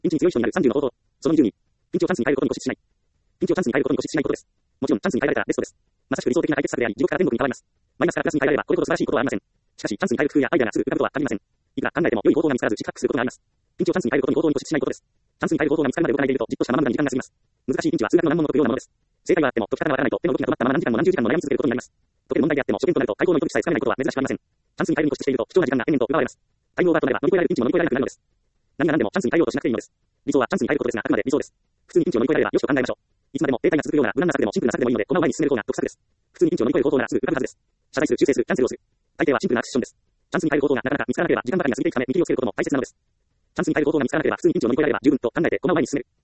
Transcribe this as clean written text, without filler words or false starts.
ピンチに強い人になる30の方法。その20に、ピンチをチャンスに変えることに固執しない。ピンチをチャンスに変えることに固執しないことです。もちろん、チャンスに変えられたらベストです。まさしく理想的な解決策であり、地獄から天国に変わります。マイナスからプラスに変えられれば、これほど素晴らしいことはありません。しかし、チャンスに変える工夫やアイデアがすぐ浮かぶとは限りません。いくら考えても良い方法が見つからず、失格することがあります。ピンチをチャンスに変えることに行動に固執しないことです。チャンスに変える方法が見つかるまで動かないでいると、じっとしたまま無駄に時間が過ぎます。難しいピンチは数学の難問の解くようなものです。正解はあっても、解き方がわからないと、手の動きが止まったまま何時間も何十時間も悩み続けることになります。解ける問題であっても、初見となると、解答の糸口さえつかめないことは珍しくありません。チャンスに変えるに固執していると、貴重な時間が延々と奪われます。タイムオーバーとなれば、乗り越えられるピンチも乗り越えられなくなるのです。何が何でもチャンスに変えようとしなくていいのです。理想はチャンスに変えることですが、あくまで理想です。普通にピンチを乗り越えられればよしと考えましょう。いつまでも停滞が続くような無難な策でもシンプルな策でもいいので、この前に進める方が得策です。普通にピンチを乗り越える方法ならすぐ浮かぶはずです。謝罪する、修正する、キャンセルをする。大抵はシンプルなアクションです。チャンスに変える方法がなかなか見つからなければ時間ばかりが過ぎていくため見切りをつけることも大切なのです。チャンスに変える方法が見つからなければ普通にピンチを乗り越えられれば十分と考えてこの前に進める。